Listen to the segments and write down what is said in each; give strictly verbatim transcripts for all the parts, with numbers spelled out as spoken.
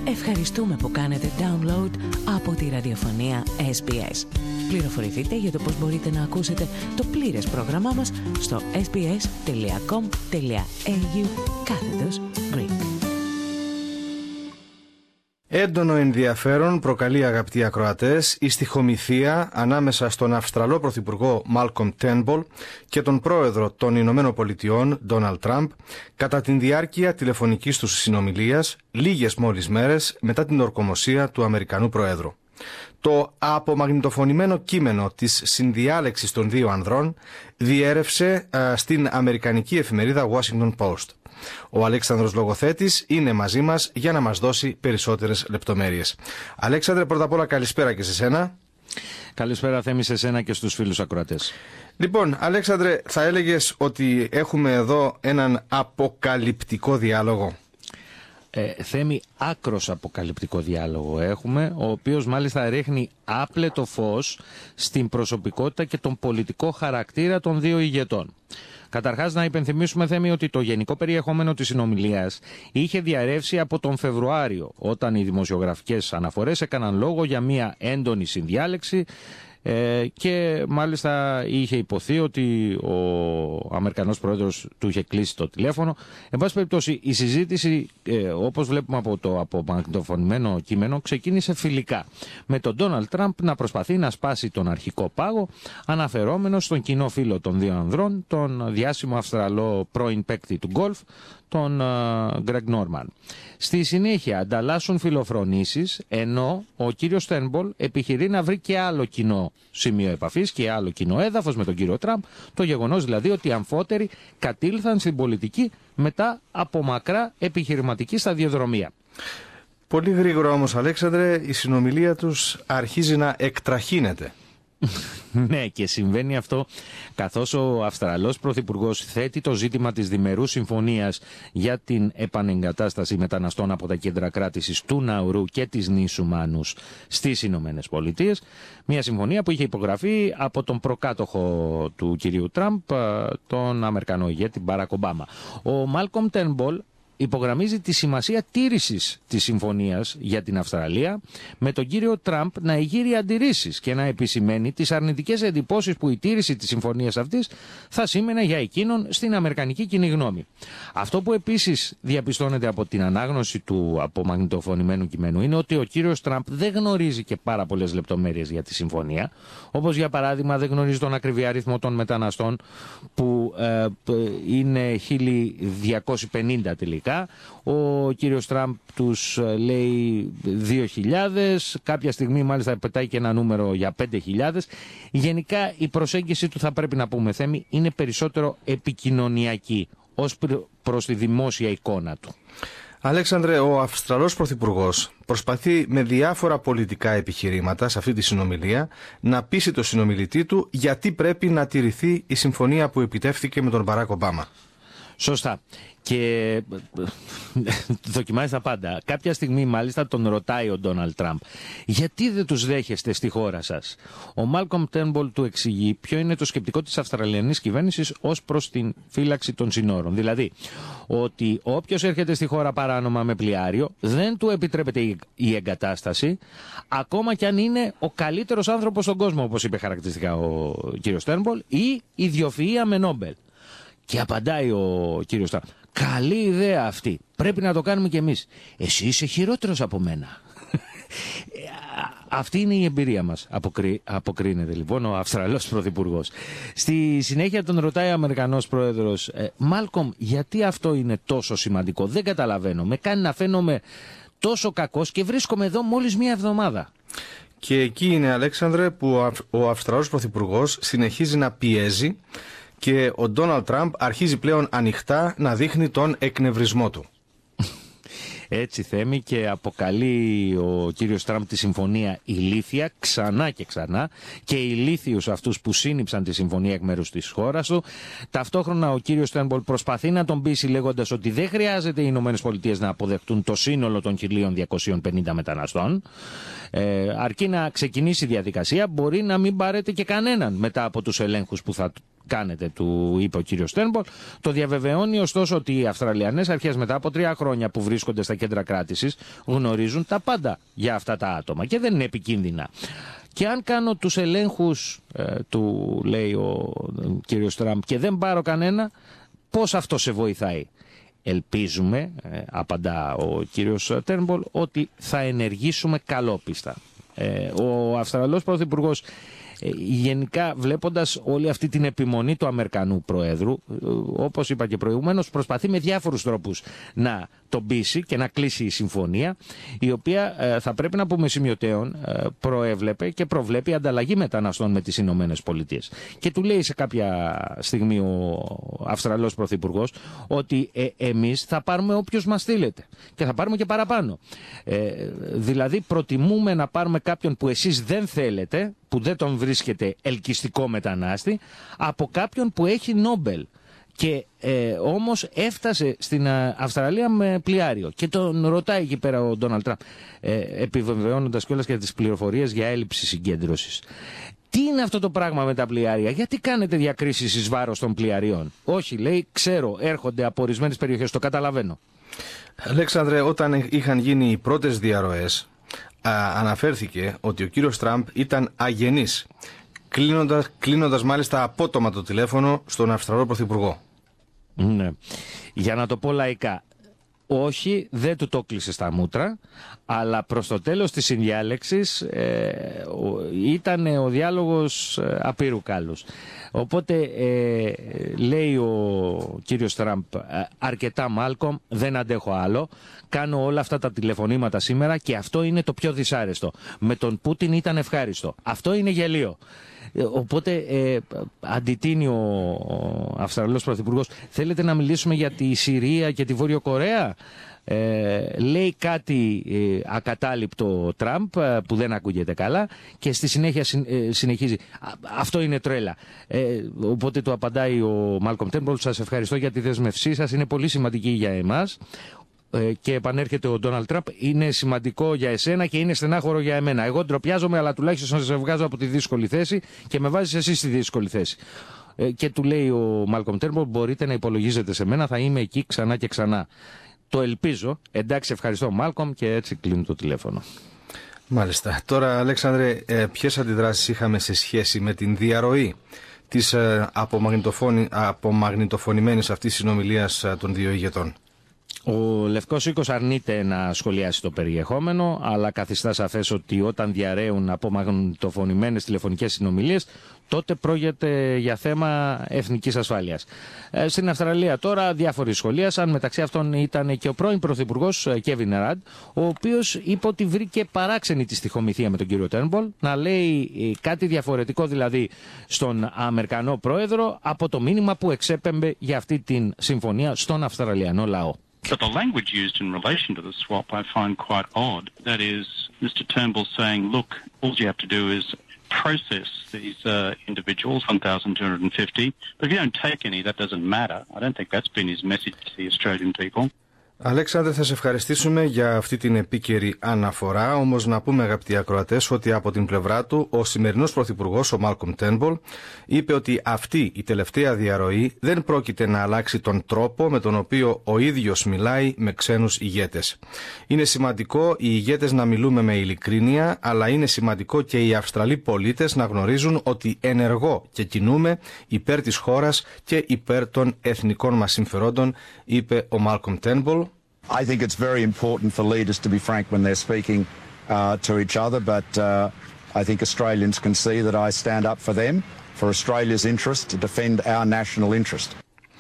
Ευχαριστούμε που κάνετε download από τη ραδιοφωνία ες μπι ες. Πληροφορηθείτε για το πώς μπορείτε να ακούσετε το πλήρες πρόγραμμά μας στο sbs.com.au κάθετος Greek. Έντονο ενδιαφέρον προκαλεί, αγαπητοί ακροατές, η στιχομυθία ανάμεσα στον Αυστραλό Πρωθυπουργό Μάλκομ Τέρνμπολ και τον Πρόεδρο των Ηνωμένων Πολιτειών Ντόναλντ Τραμπ κατά την διάρκεια τηλεφωνικής τους συνομιλίας λίγες μόλις μέρες μετά την ορκομοσία του Αμερικανού Προέδρου. Το απομαγνητοφωνημένο κείμενο της συνδιάλεξης των δύο ανδρών διέρευσε α, στην αμερικανική εφημερίδα Washington Post. Ο Αλέξανδρος Λογοθέτης είναι μαζί μας για να μας δώσει περισσότερες λεπτομέρειες. Αλέξανδρε, πρώτα απ' όλα καλησπέρα και σε σένα. Καλησπέρα Θέμη, σε σένα και στους φίλους ακροατές. Λοιπόν, Αλέξανδρε, θα έλεγες ότι έχουμε εδώ έναν αποκαλυπτικό διάλογο? Ε, Θέμη, άκρος αποκαλυπτικό διάλογο έχουμε, ο οποίος μάλιστα ρίχνει άπλετο φως στην προσωπικότητα και τον πολιτικό χαρακτήρα των δύο ηγετών. Καταρχάς, να υπενθυμίσουμε, Θέμη, ότι το γενικό περιεχόμενο της συνομιλίας είχε διαρρεύσει από τον Φεβρουάριο, όταν οι δημοσιογραφικές αναφορές έκαναν λόγο για μια έντονη συνδιάλεξη ε, και μάλιστα είχε υποθεί ότι ο Αμερικανός Πρόεδρος του είχε κλείσει το τηλέφωνο. Εν πάση περιπτώσει, η συζήτηση, ε, όπως βλέπουμε από το απομαγνητοφωνημένο κείμενο, ξεκίνησε φιλικά, με τον Ντόναλντ Τραμπ να προσπαθεί να σπάσει τον αρχικό πάγο, αναφερόμενος στον κοινό φίλο των δύο ανδρών, τον διάσημο Αυστραλό πρώην παίκτη του γκολφ, τον Γκρεγ Νόρμαν. Στη συνέχεια ανταλλάσσουν φιλοφρονήσεις, ενώ ο κύριος Τέρνμπολ επιχειρεί να βρει και άλλο κοινό σημείο επαφής και άλλο κοινό έδαφος με τον κύριο Τραμπ, το γεγονός δηλαδή ότι οι αμφότεροι κατήλθαν στην πολιτική μετά από μακρά επιχειρηματική σταδιοδρομία. Πολύ γρήγορα όμως, Αλέξανδρε, η συνομιλία τους αρχίζει να εκτραχύνεται. Ναι, και συμβαίνει αυτό καθώς ο Αυστραλός Πρωθυπουργός θέτει το ζήτημα της διμερούς συμφωνίας για την επανεγκατάσταση μεταναστών από τα κέντρα κράτησης του Ναουρού και της νήσου Μάνους στις Ηνωμένες Πολιτείες. Μια συμφωνία που είχε υπογραφεί από τον προκάτοχο του κυρίου Τραμπ, τον Αμερικανό ηγέτη Μπαράκ Ομπάμα. Ο Μάλκομ Τέρνμπολ υπογραμμίζει τη σημασία τήρησης της συμφωνίας για την Αυστραλία, με τον κύριο Τραμπ να εγείρει αντιρρήσεις και να επισημαίνει τις αρνητικές εντυπώσεις που η τήρηση της συμφωνίας αυτής θα σήμαινε για εκείνον στην αμερικανική κοινή γνώμη. Αυτό που επίσης διαπιστώνεται από την ανάγνωση του απομαγνητοφωνημένου κειμένου είναι ότι ο κύριος Τραμπ δεν γνωρίζει και πάρα πολλές λεπτομέρειες για τη συμφωνία, όπως για παράδειγμα δεν γνωρίζει τον ακριβή αριθμό των μεταναστών, που ε, είναι χίλια διακόσιοι πενήντα τελικά. Ο κύριος Τραμπ τους λέει δύο χιλιάδες, κάποια στιγμή μάλιστα πετάει και ένα νούμερο για πέντε χιλιάδες. Γενικά η προσέγγιση του, θα πρέπει να πούμε, Θέμη, είναι περισσότερο επικοινωνιακή ως προς τη δημόσια εικόνα του. Αλέξανδρε, ο Αυστραλός Πρωθυπουργός προσπαθεί με διάφορα πολιτικά επιχειρήματα σε αυτή τη συνομιλία να πείσει το συνομιλητή του γιατί πρέπει να τηρηθεί η συμφωνία που επιτεύχθηκε με τον Μπαράκ Ομπάμα. Σωστά. Και δοκιμάζει τα πάντα. Κάποια στιγμή μάλιστα τον ρωτάει ο Ντόναλντ Τραμπ, γιατί δεν τους δέχεστε στη χώρα σας? Ο Μάλκομ Τέρνμπολ του εξηγεί ποιο είναι το σκεπτικό της Αυστραλιανής κυβέρνησης ως προς την φύλαξη των συνόρων. Δηλαδή, ότι όποιος έρχεται στη χώρα παράνομα με πλοιάριο δεν του επιτρέπεται η εγκατάσταση, ακόμα κι αν είναι ο καλύτερος άνθρωπος στον κόσμο, όπως είπε χαρακτηριστικά ο κύριος Τέρνμπολ, ή ιδιοφυΐα με Νόμπελ. Και απαντάει ο κύριος Τραμπ, καλή ιδέα αυτή, πρέπει να το κάνουμε κι εμείς. Εσύ είσαι χειρότερος από μένα. Αυτή είναι η εμπειρία μας, αποκρί... αποκρίνεται λοιπόν ο Αυστραλός Πρωθυπουργός. Στη συνέχεια τον ρωτάει ο Αμερικανός Πρόεδρος, ε, Μάλκομ, γιατί αυτό είναι τόσο σημαντικό? Δεν καταλαβαίνω, με κάνει να φαίνομαι τόσο κακός και βρίσκομαι εδώ μόλις μία εβδομάδα. Και εκεί είναι, Αλέξανδρε, που ο Αυστραλός Πρωθυπουργός συνεχίζει να πιέζει και ο Ντόναλντ Τραμπ αρχίζει πλέον ανοιχτά να δείχνει τον εκνευρισμό του. Έτσι, Θέμη, και αποκαλεί ο κύριος Τραμπ τη συμφωνία ηλίθια ξανά και ξανά και ηλίθιους αυτούς που σύνυψαν τη συμφωνία εκ μέρους της χώρας του. Ταυτόχρονα ο κύριος Τέρνμπολ προσπαθεί να τον πείσει λέγοντας ότι δεν χρειάζεται οι Ηνωμένες Πολιτείες να αποδεχτούν το σύνολο των χίλια διακόσιων πενήντα μεταναστών. Ε, αρκεί να ξεκινήσει η διαδικασία, μπορεί να μην πάρετε και κανέναν μετά από τους ελέγχους που θα κάνετε, του είπε ο κύριος Τέρνμπολ. Το διαβεβαιώνει ωστόσο ότι οι Αυστραλιανές αρχές μετά από τρία χρόνια που βρίσκονται στα κέντρα κράτησης γνωρίζουν τα πάντα για αυτά τα άτομα και δεν είναι επικίνδυνα. Και αν κάνω τους ελέγχους, ε, του λέει ο κύριος Τραμπ, και δεν πάρω κανένα, πώς αυτό σε βοηθάει? Ελπίζουμε, ε, απαντά ο κύριος Τέρνμπολ, ότι θα ενεργήσουμε καλόπιστα. Ε, ο Αυστραλός Πρωθυπουργός, ε, γενικά βλέποντας όλη αυτή την επιμονή του Αμερικανού Προέδρου, ε, όπως είπα και προηγουμένως, προσπαθεί με διάφορους τρόπους να τον πείσει και να κλείσει η συμφωνία, η οποία ε, θα πρέπει να πούμε σημειωτέων ε, προέβλεπε και προβλέπει ανταλλαγή μεταναστών με τις Ηνωμένες Πολιτείες. Και του λέει σε κάποια στιγμή ο Αυστραλός Πρωθυπουργός ότι ε, εμείς θα πάρουμε όποιος μας στείλετε και θα πάρουμε και παραπάνω. Ε, δηλαδή προτιμούμε να πάρουμε κάποιον που εσείς δεν θέλετε, που δεν τον βρίσκεται ελκυστικό μετανάστη, από κάποιον που έχει Νόμπελ. Και ε, όμως έφτασε στην ε, Αυστραλία με πλοιάριο και τον ρωτάει εκεί πέρα ο Ντόναλντ Τραμπ, ε, επιβεβαιώνοντας κιόλας και τις πληροφορίες για έλλειψη συγκέντρωσης. Τι είναι αυτό το πράγμα με τα πλοιάρια, γιατί κάνετε διακρίσεις εις βάρος των πλοιαριών? Όχι, λέει, ξέρω, έρχονται από ορισμένες περιοχές, το καταλαβαίνω. Αλέξανδρε, όταν είχαν γίνει οι πρώτες διαρροές, α, αναφέρθηκε ότι ο κύριος Τραμπ ήταν αγενής, κλείνοντας, κλείνοντας μάλιστα απότομα το τηλέφωνο στον Αυστραλό Πρωθυπουργό. Ναι. Για να το πω λαϊκά, όχι, δεν του το κλείσε στα μούτρα, αλλά προς το τέλος της συνδιάλεξης ε, ήταν ο διάλογος ε, απείρου κάλους. Οπότε ε, λέει ο κύριος Τραμπ, αρκετά Μάλκομ, δεν αντέχω άλλο, κάνω όλα αυτά τα τηλεφωνήματα σήμερα και αυτό είναι το πιο δυσάρεστο. Με τον Πούτιν ήταν ευχάριστο. Αυτό είναι γελίο. Οπότε ε, αντιτείνει ο, ο Αυστραλός Πρωθυπουργός, θέλετε να μιλήσουμε για τη Συρία και τη Βόρειο Κορέα? Ε, λέει κάτι ε, ακατάληπτο ο Τραμπ ε, που δεν ακούγεται καλά και στη συνέχεια συ, ε, συνεχίζει, αυτό είναι τρέλα. Ε, οπότε του απαντάει ο Μάλκομ Τέρνμπολ, σας ευχαριστώ για τη δέσμευσή σας, είναι πολύ σημαντική για εμάς. Και επανέρχεται ο Ντόναλντ Τραμπ, είναι σημαντικό για εσένα και είναι στενάχωρο για εμένα. Εγώ ντροπιάζομαι, αλλά τουλάχιστον σε βγάζω από τη δύσκολη θέση και με βάζεις εσύ στη δύσκολη θέση. Και του λέει ο Μάλκομ Τέρνμπολ, μπορείτε να υπολογίζετε σε μένα, θα είμαι εκεί ξανά και ξανά. Το ελπίζω. Εντάξει, ευχαριστώ Μάλκομ, και έτσι κλείνει το τηλέφωνο. Μάλιστα. Τώρα, Αλέξανδρε, ποιες αντιδράσεις είχαμε σε σχέση με την διαρροή της απομαγνητοφωνημένης αυτής συνομιλίας των δύο ηγετών? Ο Λευκός Οίκος αρνείται να σχολιάσει το περιεχόμενο, αλλά καθιστά σαφές ότι όταν διαρρέουν απομαγνητοφωνημένες τηλεφωνικές συνομιλίες, τότε πρόκειται για θέμα εθνικής ασφάλειας. Ε, στην Αυστραλία τώρα διάφοροι σχολίασαν, μεταξύ αυτών ήταν και ο πρώην Πρωθυπουργός Κέβιν Ραντ, ο οποίος είπε ότι βρήκε παράξενη τη στοιχομηθεία με τον κύριο Τέρνμπολ, να λέει κάτι διαφορετικό δηλαδή στον Αμερικανό Πρόεδρο από το μήνυμα που εξέπεμπε για αυτή την συμφωνία στον Αυστραλιανό λαό. But the language used in relation to the swap I find quite odd. That is, Mister Turnbull saying, look, all you have to do is process these uh, individuals, one thousand two hundred fifty, but if you don't take any, that doesn't matter. I don't think that's been his message to the Australian people. Αλέξανδρε, θα σε ευχαριστήσουμε για αυτή την επίκαιρη αναφορά, όμως να πούμε, αγαπητοί ακροατές, ότι από την πλευρά του ο σημερινός πρωθυπουργός, ο Μάλκομ Τέρνμπολ, είπε ότι αυτή η τελευταία διαρροή δεν πρόκειται να αλλάξει τον τρόπο με τον οποίο ο ίδιος μιλάει με ξένους ηγέτες. Είναι σημαντικό οι ηγέτες να μιλούμε με ειλικρίνεια, αλλά είναι σημαντικό και οι Αυστραλοί πολίτες να γνωρίζουν ότι ενεργώ και κινούμε υπέρ της χώρας και υπέρ των εθνικών μας συμφερόντων, είπε ο Μάλκομ Τέρνμπολ. I think it's very important for leaders to be frank when they're speaking uh, to each other, but uh, I think Australians can see that I stand up for them, for Australia's interest, to defend our national interest.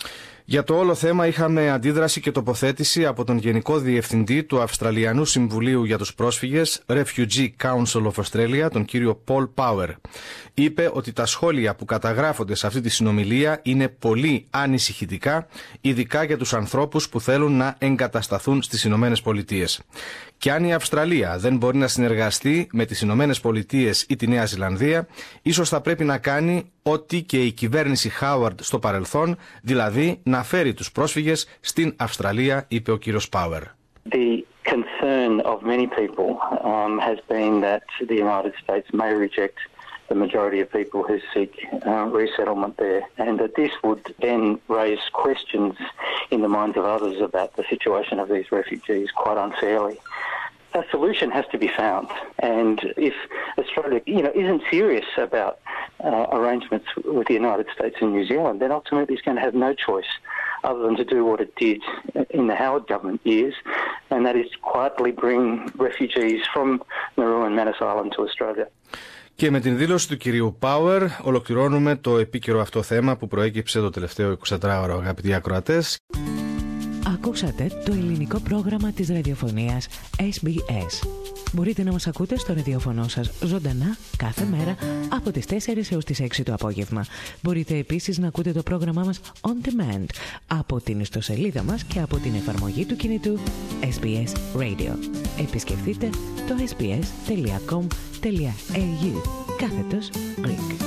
Για το όλο θέμα είχαμε αντίδραση και τοποθέτηση από τον Γενικό Διευθυντή του Αυστραλιανού Συμβουλίου για τους Πρόσφυγες, Refugee Council of Australia, τον κύριο Paul Power. Είπε ότι τα σχόλια που καταγράφονται σε αυτή τη συνομιλία είναι πολύ ανησυχητικά, ειδικά για τους ανθρώπους που θέλουν να εγκατασταθούν στις Ηνωμένες Πολιτείες. Και αν η Αυστραλία δεν μπορεί να συνεργαστεί με τις Ηνωμένες Πολιτείες ή τη Νέα Ζηλανδία, ίσως θα πρέπει να κάνει ό,τι και η κυβέρνηση Χάουαρντ στο παρελθόν, δηλαδή να φέρει τους πρόσφυγες στην Αυστραλία, είπε ο κύριος Πάουερ. The concern of many people um, has been that the United States may reject the majority of people who seek uh, resettlement there, and that this would then raise questions in the minds of others about the situation of these refugees quite unfairly. A solution has to be found, and if Australia, you know, isn't serious about uh, arrangements with the United States and New Zealand, then ultimately it's going to have no choice other than to do what it did in the Howard government years, and that is quietly bring refugees from Nauru and Manus Island to Australia. Και με την δήλωση του κυρίου Πάουερ ολοκληρώνουμε το επίκαιρο αυτό θέμα που προέκυψε το τελευταίο εικοσιτετράωρο, αγαπητοί ακροατές. Ακούσατε το ελληνικό πρόγραμμα της ραδιοφωνίας ες μπι ες. Μπορείτε να μας ακούτε στο ραδιοφωνό σας ζωντανά κάθε μέρα από τις τέσσερις έως τις έξι το απόγευμα. Μπορείτε επίσης να ακούτε το πρόγραμμά μας on demand από την ιστοσελίδα μας και από την εφαρμογή του κινητού ες μπι ες Radio. Επισκεφτείτε το ες μπι ες τελεία κομ τελεία έι γιου κάθετος Greek.